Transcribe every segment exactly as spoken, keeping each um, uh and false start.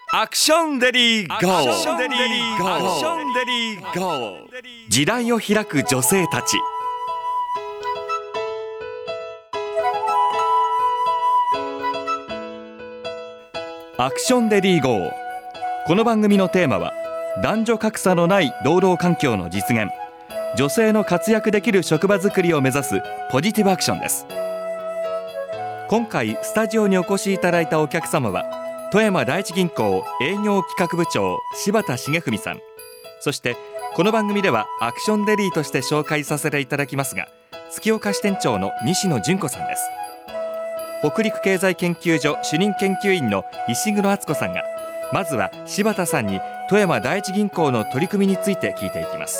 アクションデリーゴー、アクションデリーゴー、アクションデリーゴー。時代を開く女性たち。アクションデリーゴー。この番組のテーマは男女格差のない労働環境の実現、女性の活躍できる職場づくりを目指すポジティブアクションです。今回スタジオにお越しいただいたお客様は富山第一銀行営業企画部長柴田重文さん、そしてこの番組ではアクションデリーとして紹介させていただきますが、月岡支店長の西野純子さんです。北陸経済研究所主任研究員の石黒敦子さんが、まずは柴田さんに富山第一銀行の取り組みについて聞いていきます。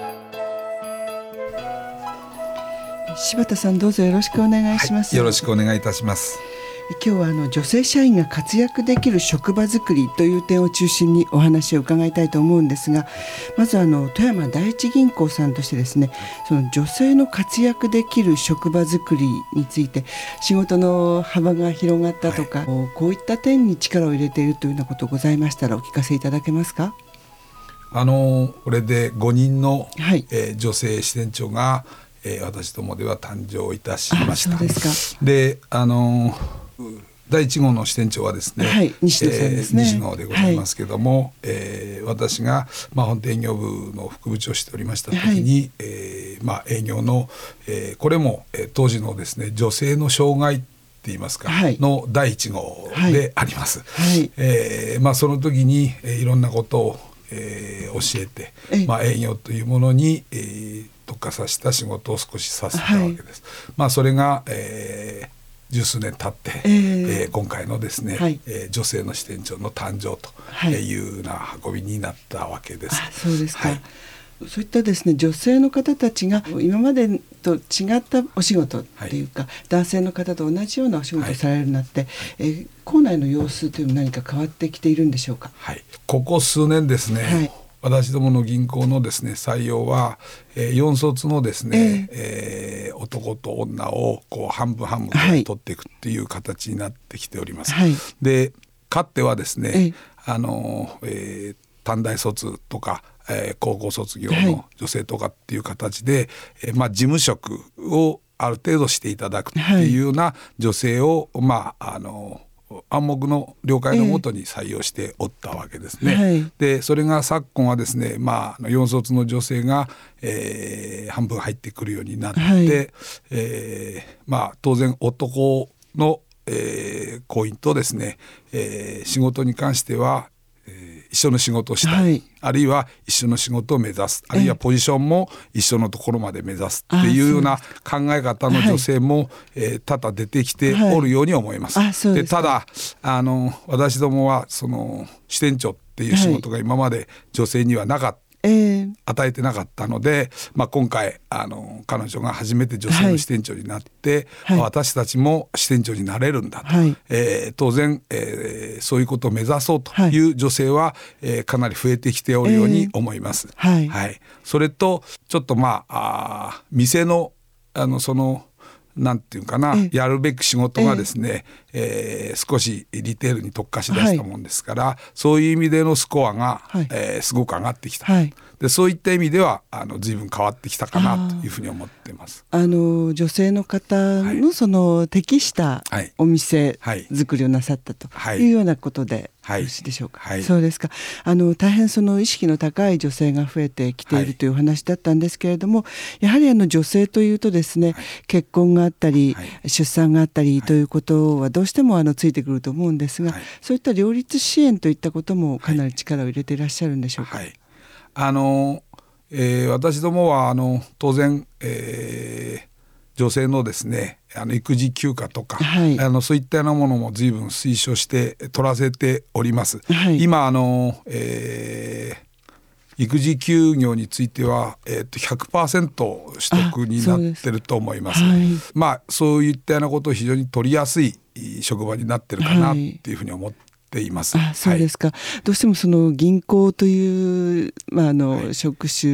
柴田さん、どうぞよろしくお願いします。 はい、よろしくお願いいたします。 今日はあの女性社員が活躍できる職場づくりという点を中心にお話を伺いたいと思うんですが、まずあの富山第一銀行さんとしてですね、その女性の活躍できる職場づくりについて仕事の幅が広がったとか、はい、こういった点に力を入れているというようなことございましたらお聞かせいただけますか。 あのこれでごにんの、 はい、 えー、女性支店長が、えー、私どもでは誕生いたしました。 そうですか。 で、あのだいいち号の支店長はですね、 はい、西野さんですね、 えー、西野でございますけども、はい、えー、私が、まあ、本店営業部の副部長をしておりました時に、はい、えーまあ、営業の、えー、これも、えー、当時のですね女性の障害って言いますか、はい、のだいいち号であります。はい、えーまあ、その時に、えー、いろんなことを、えー、教えて、まあ、営業というものに、えー、特化させた仕事を少しさせたわけです。はい、まあ、それが、えー十数年経って、えーえー、今回のですね、はい、えー、女性の支店長の誕生というような運びになったわけです。 あ、そうですか。はい、そういったですね女性の方たちが今までと違ったお仕事っていうか、はい、男性の方と同じようなお仕事をされるようになって、はい、えー、校内の様子というのは何か変わってきているんでしょうか。 はい、ここ数年ですね、はい、私どもの銀行のですね採用は、えー、よん卒のですね、えーえー、男と女をこう半分半分で取っていくっていう形になってきております。はい、で、かつてはですね、あの、えー、短大卒とか、えー、高校卒業の女性とかっていう形で、はい、えーまあ、事務職をある程度していただくっていうような女性を、まあ、あの暗黙の了解のもとに採用しておったわけですね。えーはい、でそれが昨今はですね、まあ、よん卒の女性が、えー、半分入ってくるようになって、はい、えーまあ、当然男の、えー、行員とですね、えー、仕事に関しては、えー、一緒の仕事をしたい、はい、あるいは一緒の仕事を目指す、あるいはポジションも一緒のところまで目指すっていうような考え方の女性も、はい、えー、多々出てきておるように思います。はい、でただあの私どもはその支店長っていう仕事が今まで女性にはなかった、えー、与えてなかったので、まあ、今回あの彼女が初めて女性の支店長になって、はい、私たちも支店長になれるんだと、はい、えー、当然、えー、そういうことを目指そうという女性は、はい、えー、かなり増えてきておるように思います。えーはいはい、それとちょっとまあ、あ店の、あのそのなんていうかな、えやるべき仕事がですね、ええー、少しリテールに特化しだしたもんですから、はい、そういう意味でのスコアが、はい、えー、すごく上がってきた、はい、でそういった意味ではあの随分変わってきたかなというふうに思っています。 あの女性の方のその適したお店作りをなさったというようなことでよろしいでしょうか。はいはい、そうですか。あの大変その意識の高い女性が増えてきているというお話だったんですけれども、はい、やはりあの女性というとですね、はい、結婚があったり、はい、出産があったりということはどうしてもあのついてくると思うんですが、はい、そういった両立支援といったこともかなり力を入れていらっしゃるんでしょうか。はい、 あのえー、私どもはあの当然、えー女性のですねあの育児休暇とか、はい、あのそういったようなものも随分推奨して取らせております。はい、今あの、えー、育児休業については、えー、と ひゃくパーセント 取得になってると思います。はい、まあそういったようなことを非常に取りやすい職場になってるかなっていうふうに思っています。はい、 あ、そうですか。はい、どうしてもその銀行という、まあ、あの、はい、職種っ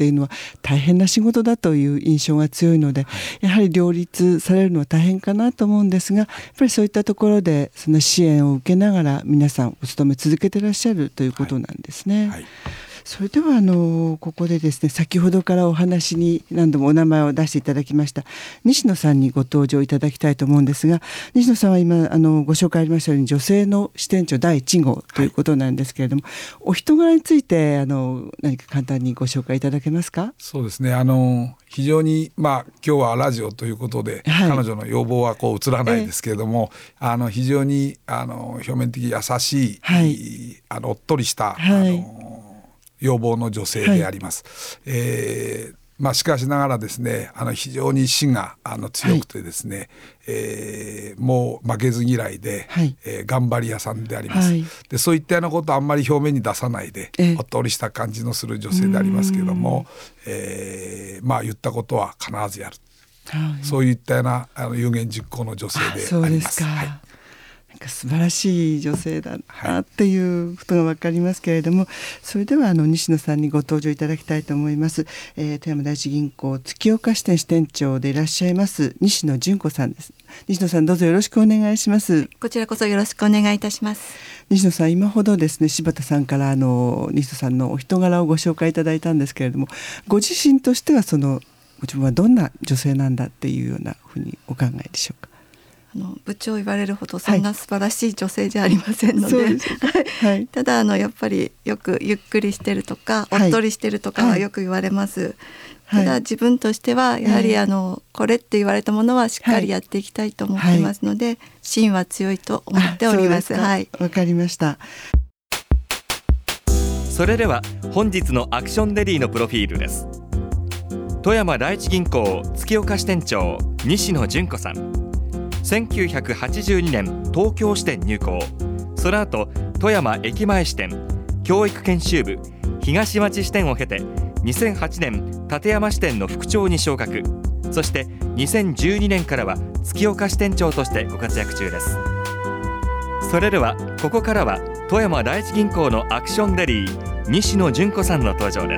っていうのは大変な仕事だという印象が強いので、はい、やはり両立されるのは大変かなと思うんですが、やっぱりそういったところでその支援を受けながら皆さんお勤め続けていらっしゃるということなんですね。はいはい、それではあのここでですね、先ほどからお話に何度もお名前を出していただきました西野さんにご登場いただきたいと思うんですが、西野さんは今あのご紹介ありましたように女性の支店長だいいち号ということなんですけれども、はい、お人柄についてあの何か簡単にご紹介いただけますか？ そうですね、あの非常に、まあ、今日はラジオということで、はい、彼女の要望はこう映らないですけれども、えー、あの非常にあの表面的優しい、はい、あのおっとりした、はい、あの要望の女性であります。はい、えーまあ、しかしながらですね、あの非常に芯があの強くてですね、はい、えー、もう負けず嫌いで、はい、えー、頑張り屋さんであります。はい、でそういったようなことをあんまり表面に出さないで、えー、おっとりした感じのする女性でありますけれども、えーまあ、言ったことは必ずやる、はい、そういったようなあの有言実行の女性であります。 そうですか。はい、なんか素晴らしい女性だなっていうことが分かりますけれども、はい、それではあの西野さんにご登場いただきたいと思います。えー、富山第一銀行月岡支店支店長でいらっしゃいます西野純子さんです。西野さん、どうぞよろしくお願いします。 こちらこそよろしくお願いいたします。 西野さん、今ほどですね、柴田さんからあの西野さんのお人柄をご紹介いただいたんですけれども、ご自身としてはそのご自分はどんな女性なんだっていうようなふうにお考えでしょうか？ あの部長言われるほどそんな素晴らしい女性じゃありませんので、はいはい、ただあのやっぱりよくゆっくりしてるとか、はい、おっとりしてるとかはよく言われます。はい、ただ自分としてはやはりあのこれって言われたものはしっかりやっていきたいと思ってますので、はい、芯は強いと思っております。はい、 わかりました。 それでは本日のアクションレディのプロフィールです。富山第一銀行月岡支店長西野純子さん、せんきゅうひゃくはちじゅうにねん東京支店入行、その後富山駅前支店、教育研修部、東町支店を経てにせんはちねん館山支店の副長に昇格、そしてにせんじゅうにねんからは月岡支店長としてご活躍中です。それではここからは富山第一銀行のアクションレディー西野純子さんの登場です。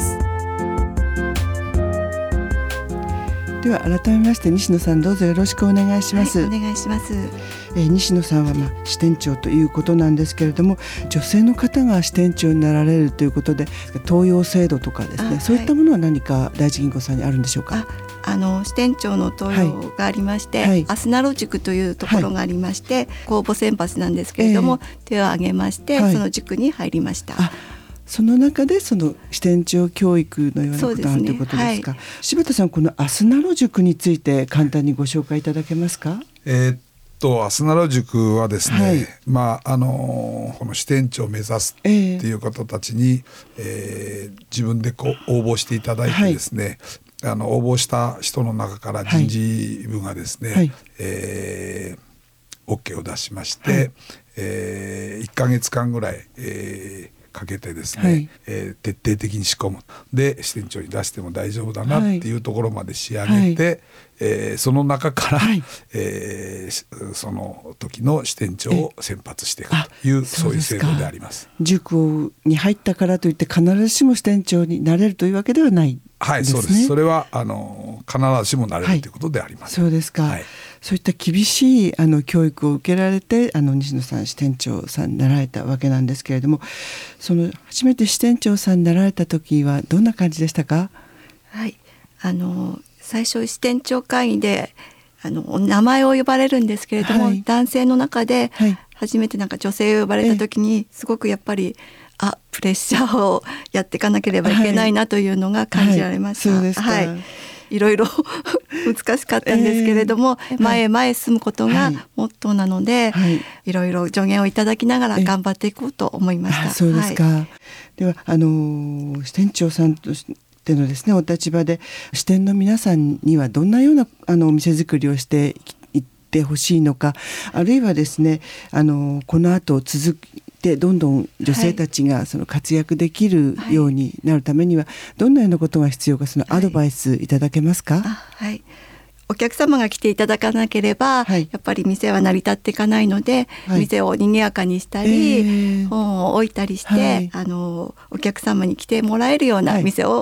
では改めまして西野さん、どうぞよろしくお願いします。 はい、お願いします。 えー、西野さんは、まあ、支店長ということなんですけれども、女性の方が支店長になられるということで登用制度とかですね、そういったものは何か第一銀行さんにあるんでしょうか？ ああの支店長の登用がありまして、はいはい、アスナロ塾というところがありまして、はい、公募選抜なんですけれども、えー、手を挙げまして、はい、その塾に入りました。 その中でその支店長教育のようなことがあるということですか？はい、柴田さん、このアスナロ塾について簡単にご紹介いただけますか？ えー、っとアスナロ塾はですね、はい、まああのこの支店長を目指すっていう方たちに、えーえー、自分でこう応募していただいてですね、はい、あの応募した人の中から人事部がですね、はい、えー、OK を出しまして、はい、えー、いっかげつかんぐらい、えーかけてですね、はい、えー、徹底的に仕込むで支店長に出しても大丈夫だなっていうところまで仕上げて、はい、えー、その中から、はい、えー、その時の支店長を選抜していくという、そういう制度であります。 塾に入ったからといって必ずしも支店長になれるというわけではないですね。 はい、そうです。それはあの必ずしもなれるということであります。 はい、そうですか。はい、そういった厳しいあの教育を受けられてあの西野さん支店長さんになられたわけなんですけれども、その初めて支店長さんになられた時はどんな感じでしたか？ はい、あの最初支店長会議であの名前を呼ばれるんですけれども、はい、男性の中で初めてなんか女性を呼ばれた時にすごくやっぱりあプレッシャーをやっていかなければいけないなというのが感じられました。はいはい、そうですか。はい、いろいろ難しかったんですけれども、えー、前へ前へ進むことがモットーなので、はい、いろいろ助言をいただきながら頑張っていこうと思いました。 そうですか。はい、ではあの支店長さんとしてのですねお立場で支店の皆さんにはどんなようなあのお店作りをしていってほしいのか、あるいはですねあのこの後続でどんどん女性たちがその活躍できるようになるためにはどんなようなことが必要か、そのアドバイスいただけますか？ はい、はい、お客様が来ていただかなければ、はい、やっぱり店は成り立っていかないので、はい、店を賑やかにしたり、えー、本を置いたりして、はい、あのお客様に来てもらえるような店を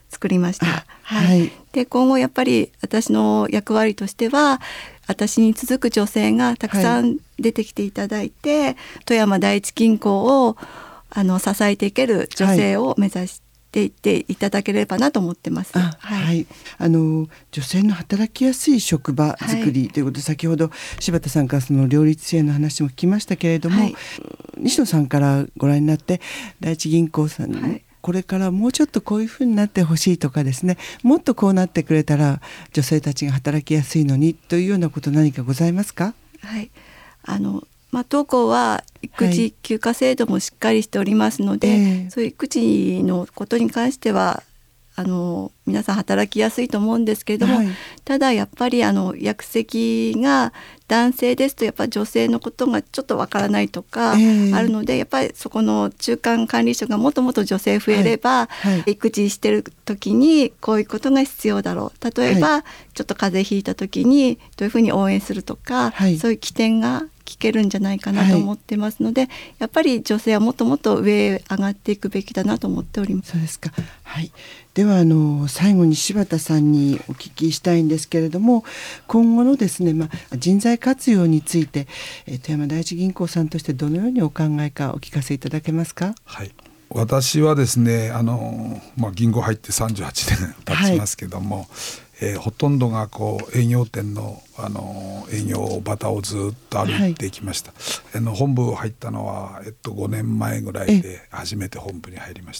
作りました。 はいはい、 で今後やっぱり私の役割としては私に続く女性がたくさん出てきていただいて、はい、富山第一銀行をあの支えていける女性を目指していっていただければなと思ってます。 あ、はいはい、あの女性の働きやすい職場作りということで、はい、先ほど柴田さんからその両立支援の話も聞きましたけれども、はい、西野さんからご覧になって第一銀行さんに、はいこれからもうちょっとこういうふうになってほしいとかですね、もっとこうなってくれたら女性たちが働きやすいのにというようなこと何かございますか？ はい、あのまあ、当校は育児休暇制度もしっかりしておりますので、はいえー、そういう育児のことに関してはあの皆さん働きやすいと思うんですけれども、はい、ただやっぱりあの役席が男性ですとやっぱり女性のことがちょっとわからないとかあるので、えー、やっぱりそこの中間管理職がもっともっと女性増えれば、はいはい、育児してる時にこういうことが必要だろう、例えば、はい、ちょっと風邪ひいた時にどういうふうに応援するとか、はい、そういう起点が聞けるんじゃないかなと思ってますので、はい、やっぱり女性はもっともっと上へ上がっていくべきだなと思っております。 そうですか。はい、ではあの最後に柴田さんにお聞きしたいんですけれども、今後のですね、まあ、人材活用について、えー、富山第一銀行さんとしてどのようにお考えかお聞かせいただけますか？ はい、私はですねあの、まあ、銀行入ってさんじゅうはちねん経ちますけども、はいえー、ほとんどがこう営業店の、あの営業バタをずっと歩いてきました、はい、あの本部入ったのは、えっと、ごねんまえぐらいで初めて本部に入りました、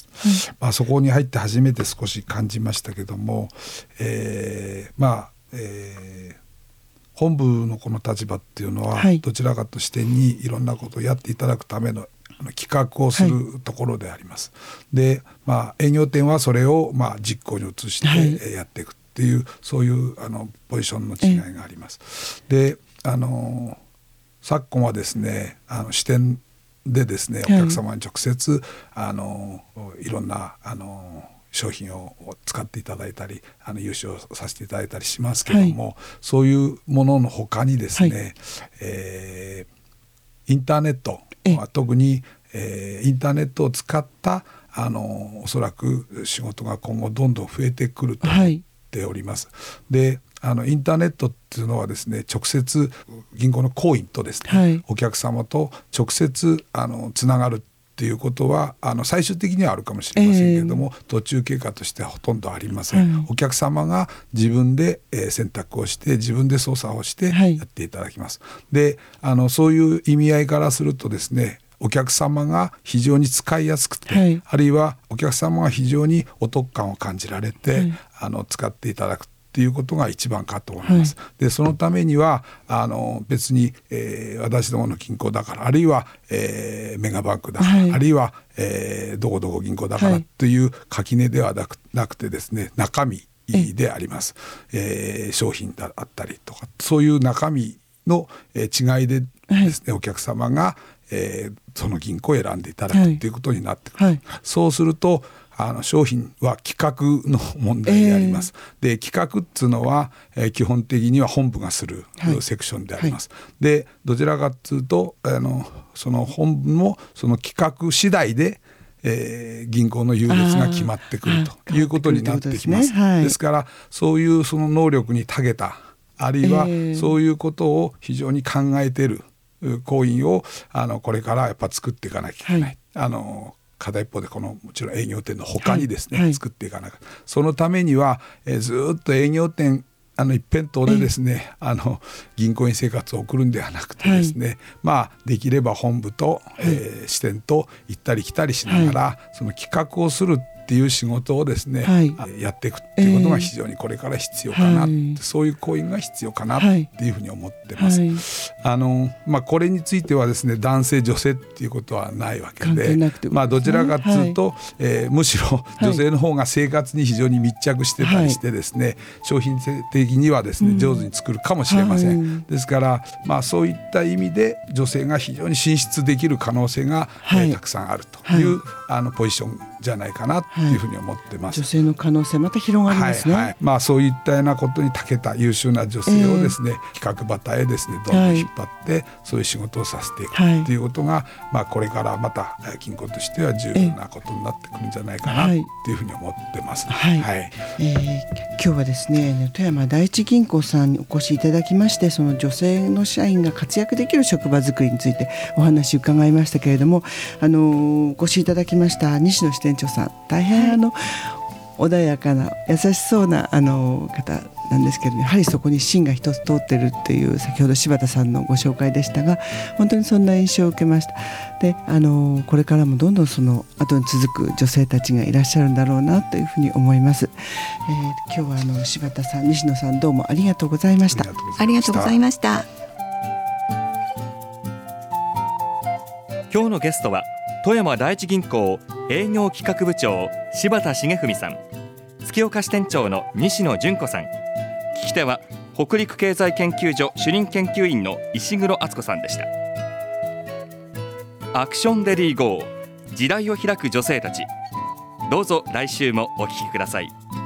まあ、そこに入って初めて少し感じましたけども、えー、まあ、えー、本部のこの立場っていうのは、はい、どちらかとしてにいろんなことをやっていただくための企画をするところであります、はい、で、まあ、営業店はそれを、まあ、実行に移してやっていくっていう、はい、そういうあのポジションの違いがあります。で、あの昨今はですねあの支店でですねお客様に直接、はい、あのいろんなあの商品を使っていただいたりあの融資をさせていただいたりしますけども、はい、そういうものの他にですね、はいえー、インターネット特に、えー、インターネットを使ったあのおそらく仕事が今後どんどん増えてくると思っております、はい、であのインターネットっていうのはですね直接銀行の行員とですね、はい、お客様と直接あのつながるっていうことはあの最終的にはあるかもしれませんけれども、えー、途中経過としてはほとんどありません、はい、お客様が自分で、えー、選択をして自分で操作をしてやっていただきます、はい、であのそういう意味合いからするとですねお客様が非常に使いやすくて、はい、あるいはお客様が非常にお得感を感じられて、はい、あの使っていただくということが一番かと思います、はい、でそのためにはあの別に、えー、私どもの銀行だからあるいは、えー、メガバンクだから、はい、あるいは、えー、どこどこ銀行だからという垣根ではなく、なくてですね中身であります、えー、商品だったりとかそういう中身の、えー、違いでですね、はい、お客様が、えー、その銀行を選んでいただくということになってくる、はいはい、そうするとあの商品は企画の問題であります、えー、で企画っていうのは、えー、基本的には本部がする、はい、セクションであります、はい、でどちらかというとあのその本部もその企画次第で、えー、銀行の優劣が決まってくるということになってきます。ですね、はい、ですからそういうその能力に長けたあるいはそういうことを非常に考えている行員をあのこれからやっぱ作っていかなきゃいけない、はい、あの片一方でこのもちろん営業店の他にですね、はいはい、作っていかなきゃそのためには、えー、ずっと営業店あの一辺倒でですね、えー、あの銀行員生活を送るんではなくてですね、はい、まあできれば本部と、はいえー、支店と行ったり来たりしながら、はい、その企画をするっていう仕事をですね、はい、やっていくっていうことが非常にこれから必要かな、えー、そういう行為が必要かなっていうふうに思ってます、はいあのまあ、これについてはですね男性女性っていうことはないわけで、まあ、どちらかというと、はいえー、むしろ女性の方が生活に非常に密着してたりしてですね、はい、商品的にはですね、うん、上手に作るかもしれません、はい、ですから、まあ、そういった意味で女性が非常に進出できる可能性が、はいえー、たくさんあるという、はいあのポジションじゃないかなっていうふうに思ってます、 はい、女性の可能性また広がりますね、 はいはい、まあ、そういったようなことに長けた優秀な女性をですね、えー、企画畑へですねどんどん引っ張って、はい、そういう仕事をさせていくっていうことが、はい、まあ、これからまた金庫としては重要なことになってくるんじゃないかなっていうふうに思ってます、 はいはい、えー、今日はですね富山第一銀行さんにお越しいただきまして、その女性の社員が活躍できる職場づくりについてお話を伺いましたけれども、あのお越しいただきました西野支店長さん、大変あの、はい、穏やかな優しそうなあの方なんですけど、やはりそこに芯が一つ通ってるっていう先ほど柴田さんのご紹介でしたが、本当にそんな印象を受けました。で、あのこれからもどんどんその後に続く女性たちがいらっしゃるんだろうなというふうに思います。えー、今日はあの柴田さん、西野さん、どうもありがとうございました。 ありがとうございました。 今日のゲストは富山第一銀行営業企画部長柴田重文さん、月岡支店長の西野純子さん、聞き手は北陸経済研究所主任研究員の石黒敦子さんでした。アクションレディーゴー、時代を開く女性たち。どうぞ来週もお聞きください。